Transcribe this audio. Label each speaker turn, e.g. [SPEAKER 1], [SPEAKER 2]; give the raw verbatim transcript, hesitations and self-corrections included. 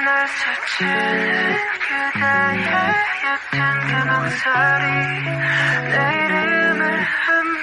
[SPEAKER 1] 날 스치는 그대의 옅은 그 목소리 내 이름을